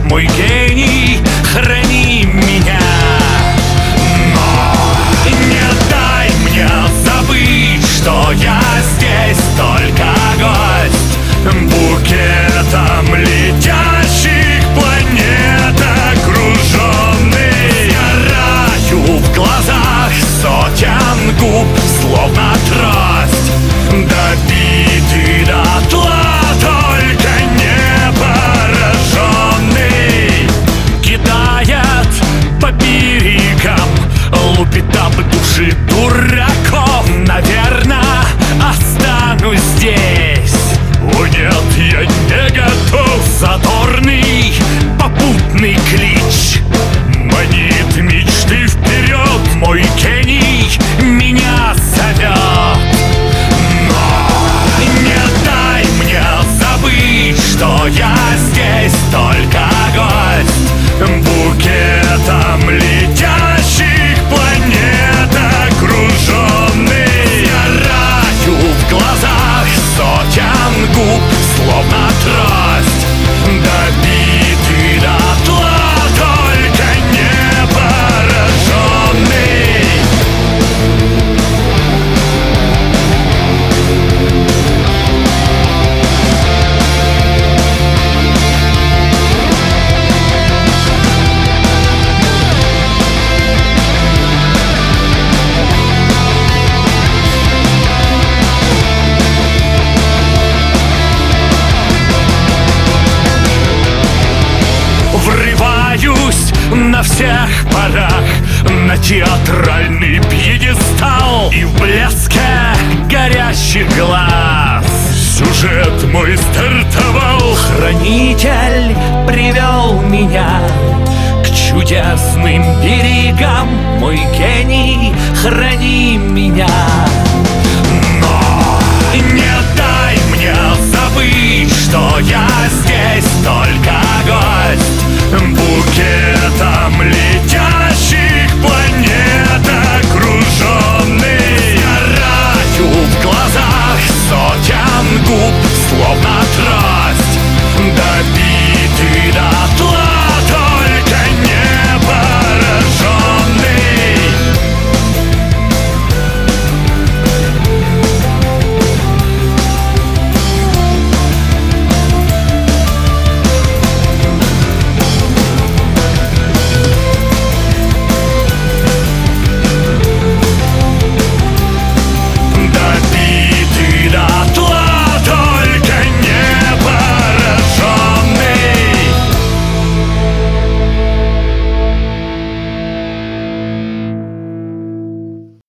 мой гений, храни меня. Но не дай мне забыть, что я здесь только гость, букетом летящих планет окруженный. Сгораю в глазах сотен губ, словно трость, добитый дотла, только не пораженный. Кидает по берегам, лупит об души дураков. Наверно, останусь здесь. О нет, я не готов. Задорный попутный клич манит мечты вперед, мой гений меня зовет. Но не дай мне забыть, что я здесь только гость, букетом летящих планет окруженный. Сгораю в глазах сотен губ, словно трость, добитый дотла, только не пораженный. Врываюсь на всех парах на театральный пьедестал, и в блеске горящих глаз сюжет мой стартовал. Хранитель привел меня к чудесным берегам, мой гений, храни меня. Но не дай мне забыть, что я здесь только гость,